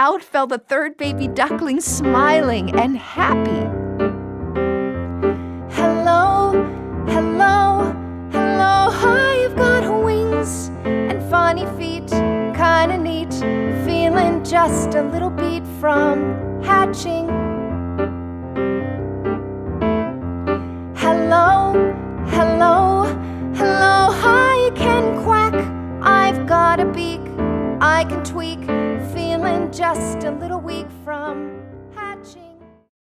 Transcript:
out fell the third baby duckling, smiling and happy. Hello, hello, hello, I've got wings and funny feet, kinda neat, feeling just a little beat from hatching. Hello, hello, hello, I can quack, I've got a beak, I can tweak, feeling just a little weak from